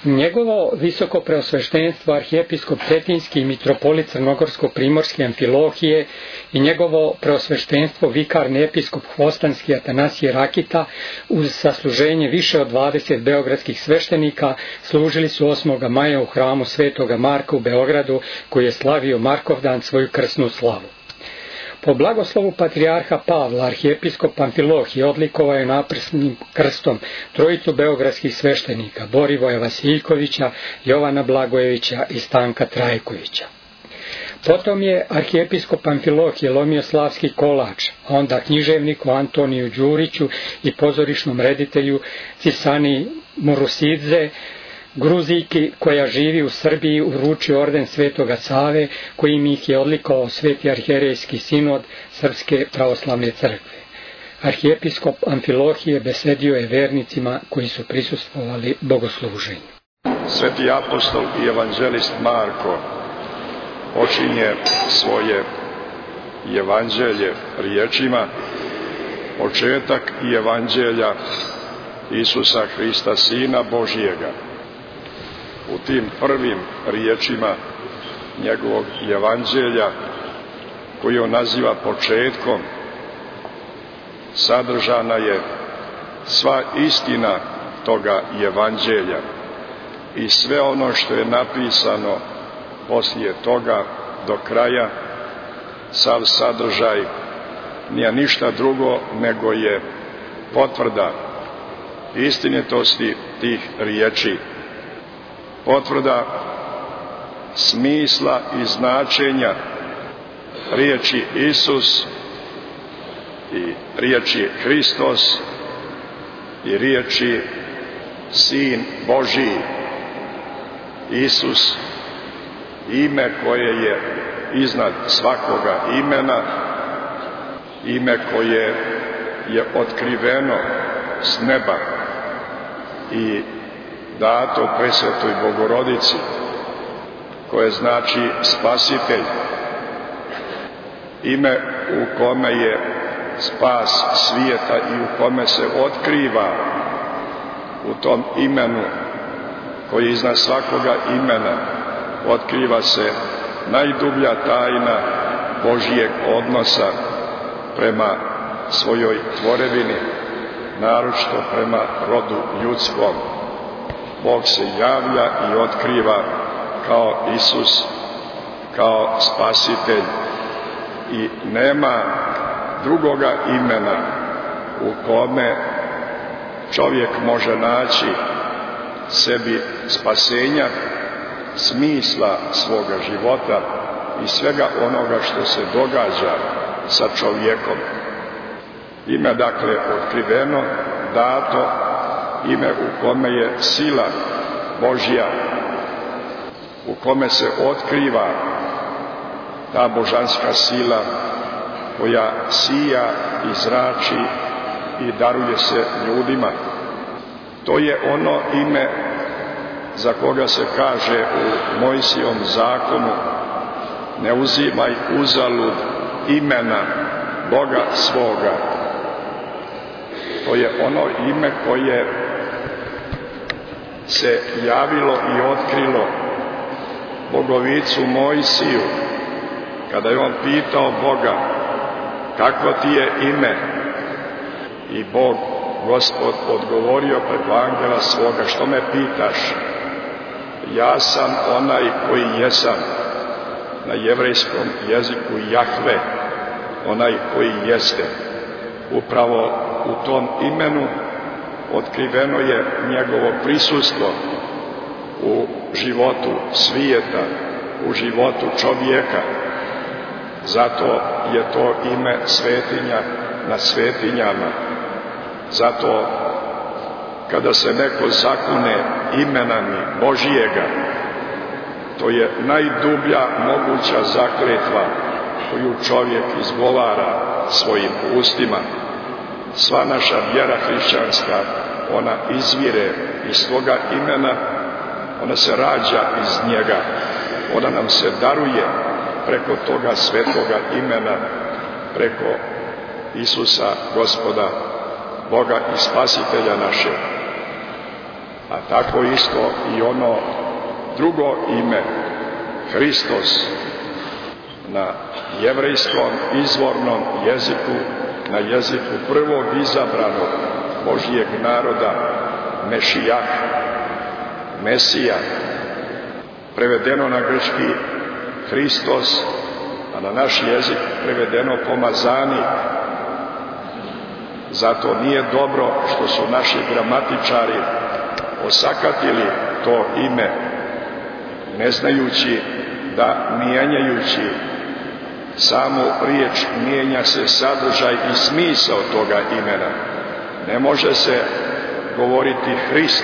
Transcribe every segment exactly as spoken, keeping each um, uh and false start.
Njegovo visoko preosveštenstvo arhijepiskop Cetinski i mitropolit Crnogorsko-primorske Amfilohije i njegovo preosveštenstvo vikarni episkop Hvostanski Atanasije Rakita uz sasluženje više od dvadeset beogradskih sveštenika služili su osmog maja u hramu Svetoga Marka u Beogradu, koji je slavio Markovdan svoju krsnu slavu. Po blagoslovu patrijarha Pavla, arhijepiskop Amfilohije odlikovao je naprsnim krstom trojicu beogradskih sveštenika, Borivoja Vasiljkovića, Jovana Blagojevića i Stanka Trajkovića. Potom je arhijepiskop Amfilohije lomio slavski kolač, onda književniku Antoniju Đuriću i pozorišnom reditelju Cisani Murusidze, Gruzijki koja živi u Srbiji, uručio orden Svetoga Save, kojim ih je odlikovao Sveti arhijerejski sinod Srpske pravoslavne crkve. Arhijepiskop Amfilohije besedio je vernicima koji su prisustvovali bogosluženju. Sveti apostol i evanđelist Marko počinje svoje evanđelje riječima: početak evanđelja Isusa Hrista, Sina Božijega. U tim prvim riječima njegovog evanđelja, koji on naziva početkom, sadržana je sva istina toga evanđelja i sve ono što je napisano poslije toga do kraja, sav sadržaj nije ništa drugo nego je potvrda istinitosti tih riječi, potvrda smisla i značenja riječi Isus i riječi Hristos i riječi Sin Božiji. Isus, ime koje je iznad svakoga imena, ime koje je otkriveno s neba i dato presvetoj Bogorodici, koje znači spasitelj, ime u kome je spas svijeta i u kome se otkriva u tom imenu koji je iznad svakoga imena, otkriva se najdublja tajna Božijeg odnosa prema svojoj tvorevini, naročito prema rodu ljudskom. Bog se javlja i otkriva kao Isus, kao spasitelj i nema drugoga imena u kome čovjek može naći sebi spasenja, smisla svoga života i svega onoga što se događa sa čovjekom. Ime, dakle, otkriveno, dato, ime u kome je sila Božja, u kome se otkriva ta božanska sila koja sija i zrači i daruje se ljudima. To je ono ime za koga se kaže u Mojsijevom zakonu: ne uzimaj uzalud imena Boga svoga. To je ono ime koje se javilo i otkrilo Bogovicu Mojsiju kada je on pitao Boga: kakvo ti je ime? I Bog, Gospod, odgovorio preko angela svoga: što me pitaš? Ja sam onaj koji jesam. Na jevrejskom jeziku Jahve, onaj koji jeste. Upravo u tom imenu otkriveno je njegovo prisustvo u životu svijeta, u životu čovjeka. Zato je to ime svetinja na svetinjama. Zato kada se neko zakune imenami Božijega, to je najdublja moguća zakletva koju čovjek izgovara svojim ustima. Sva naša vjera hrišćanska, ona izvire iz toga imena, ona se rađa iz njega, ona nam se daruje preko toga svetoga imena, preko Isusa, Gospoda, Boga i Spasitelja našeg. a tako isto i ono drugo ime, Hristos, na jevrejskom izvornom jeziku, na jeziku prvog izabranog Božijeg naroda, Mešijah, Mesija, prevedeno na grčki Hristos, a na naš jezik prevedeno pomazanik. Zato nije dobro što su naši gramatičari osakatili to ime, ne znajući da mijenjajući samu riječ mijenja se sadržaj i smisao toga imena. Ne može se govoriti Hrist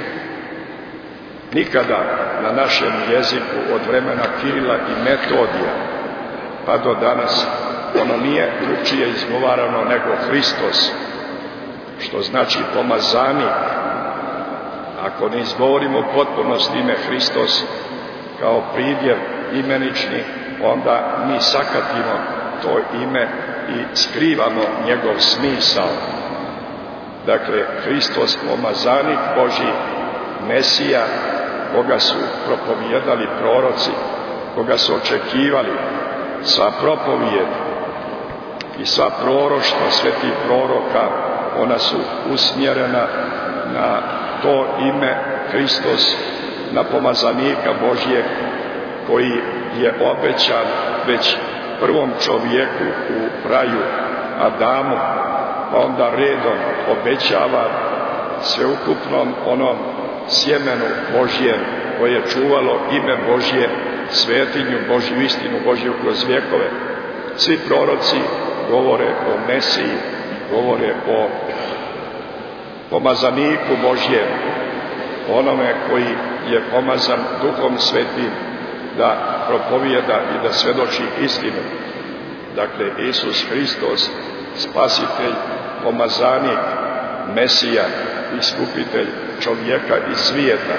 nikada na našem jeziku od vremena Kirila i Metodija pa do danas. Ono nije drugčije izgovarano nego Hristos, što znači pomazanik. Ako ne izgovorimo potpunost ime Hristos kao pridjev imenični, onda mi sakatimo to ime i skrivamo njegov smisao. Dakle, Hristos, pomazanik Božji, Mesija, koga su propovijedali proroci, koga su očekivali. Sva propovijed i sva proroštva svetih proroka, ona su usmjerena na to ime Hristos, na pomazanika Božjeg koji je obećan već prvom čovjeku u raju, Adamu, pa onda redom obećava sveukupnom onom sjemenu Božjem koje je čuvalo ime Božje, svetinju Božju, istinu Božju kroz vjekove. Svi proroci govore o Mesiji, govore o pomazaniku Božjem, onome koji je pomazan Duhom Svetim da propovijeda i da svjedoči istinu. Dakle, Isus Hristos, spasitelj, pomazanik, Mesija, iskupitelj čovjeka i svijeta.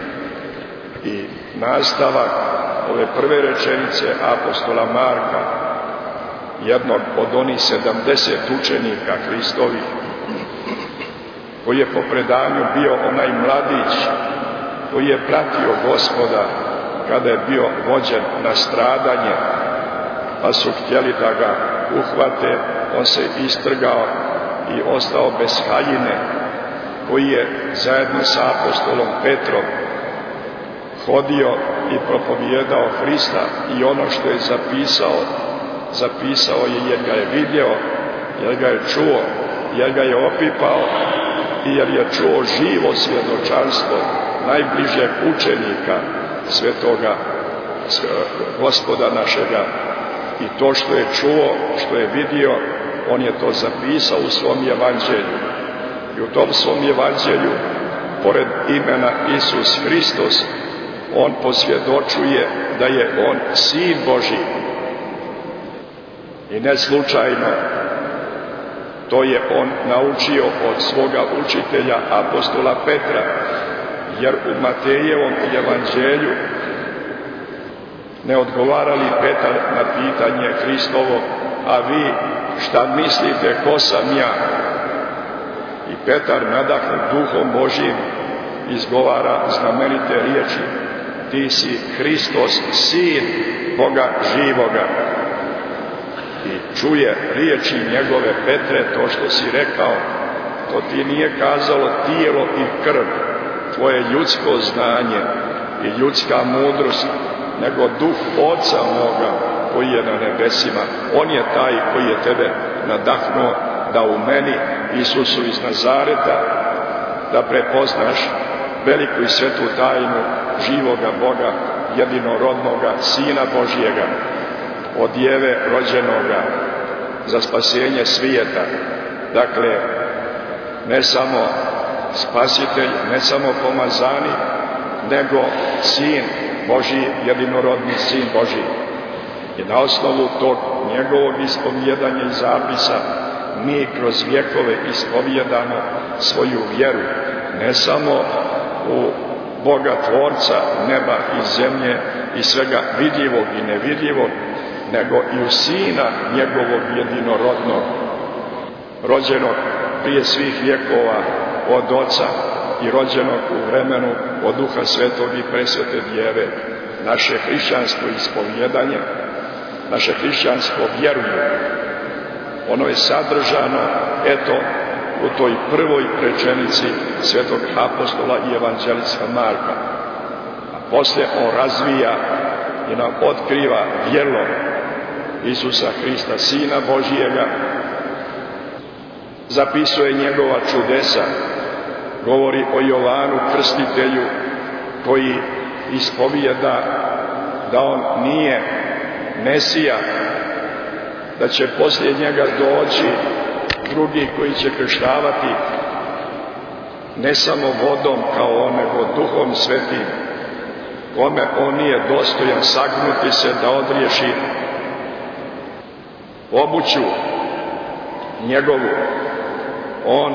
I nastavak ove prve rečenice apostola Marka, jednog od onih sedamdeset učenika Hristovih, koji je po predanju bio onaj mladić koji je pratio Gospoda kada je bio vođen na stradanje, pa su htjeli da ga uhvate, on se istrgao i ostao bez haljine, koji je zajedno sa apostolom Petrom hodio i propovijedao Hrista i ono što je zapisao, zapisao je jer ga je vidio, jer ga je čuo, jer ga je opipao i jer je čuo živo svjedočanstvo najbližeg učenika svetoga Gospoda našega. I to što je čuo, što je vidio, on je to zapisao u svom evanđelju. I u tom svom evanđelju, pored imena Isus Hristos, on posvjedočuje da je on Sin Božji. I ne slučajno, to je on naučio od svoga učitelja apostola Petra, jer u Matejevom evanđelju ne odgovara li Petar na pitanje Hristovo, a vi šta mislite, ko sam ja? I Petar, nadahnut Duhom Božjim, izgovara znamenite riječi: ti si Hristos, Sin Boga živoga. I čuje riječi njegove: Petre, to što si rekao, to ti nije kazalo tijelo i krv, tvoje ljudsko znanje i ljudska mudrost, nego Duh Oca moga koji je na nebesima. On je taj koji je tebe nadahnuo da u meni, Isusu iz Nazareta, da prepoznaš veliku i svetu tajnu živoga Boga, jedinorodnoga Sina Božjega, od Jeve rođenoga za spasenje svijeta. Dakle, ne samo spasitelj, ne samo pomazanik, nego Sin Božji, jedinorodni Sin Božji. I na osnovu tog njegovog ispovjedanja i zapisa mi kroz vjekove ispovjedamo svoju vjeru, ne samo u Boga Tvorca neba i zemlje i svega vidljivog i nevidljivog, nego i u Sina njegovog jedinorodnog, rođenog prije svih vjekova od Oca i rođenog u vremenu od Duha Svetog i Presvete Djeve. Naše hrišćanstvo ispovjedanje, naše hrišćanstvo vjeruje. Ono je sadržano, eto, u toj prvoj rečenici svetog apostola i evanđelista Marka. A poslije on razvija i nam otkriva djelo Isusa Hrista, Sina Božijega, zapisuje njegova čudesa, govori o Jovanu Krstitelju koji ispovijeda da on nije Mesija, da će poslije njega doći drugi koji će krštavati ne samo vodom kao on, nego Duhom Svetim, kome on nije dostojan sagnuti se da odriješi obuću njegovu, on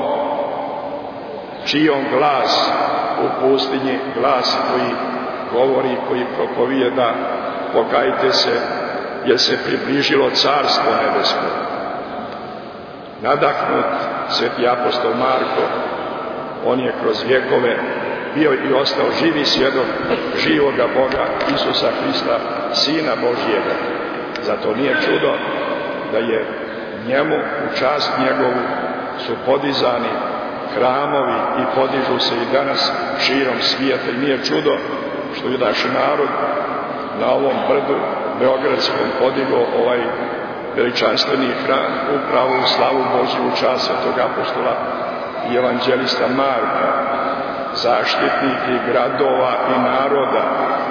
čijom glas u pustinji, glas koji govori, koji propovijeda pokajte se jer se približilo carstvo nebesko. Nadahnut sveti apostol Marko, on je kroz vjekove bio i ostao živi svjedok živoga Boga Isusa Hrista, Sina Božijega. Zato nije čudo da je njemu u čast njegovu su podizani hramovi i podižu se i danas širom svijeta. I nije čudo što je naš narod na ovom brdu beogradskom podigao ovaj veličanstveni hram upravo u slavu Božju u čast svetog apostola i evanđelista Marka, zaštitnik i gradova i naroda.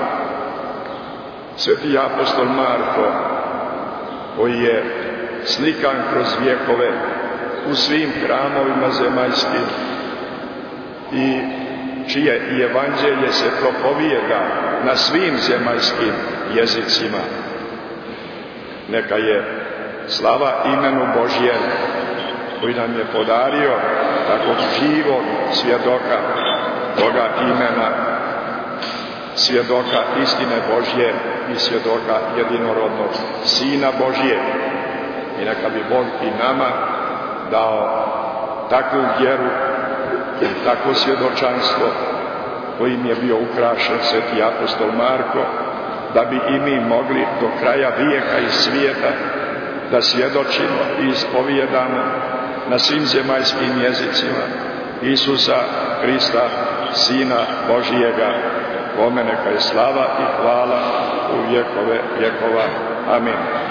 Sveti apostol Marko, koji je slikan kroz vjekove u svim hramovima zemaljskim i čije i evanđelje se propovijeda na svim zemaljskim jezicima. Neka je slava imenu Božjem koji nam je podario takvog živog svjedoka toga imena, svjedoka istine Božje i svjedoka jedinorodnog Sina Božje. I neka bi Bog i nama dao takvu vjeru i takvo svjedočanstvo kojim je bio ukrašen sveti apostol Marko, da bi i mi mogli do kraja vijeka i svijeta da svjedočimo i ispovijedamo na svim zemaljskim jezicima Isusa Hrista, Sina Božijega, kome neka je slava i hvala u vjekove vjekova. Amin.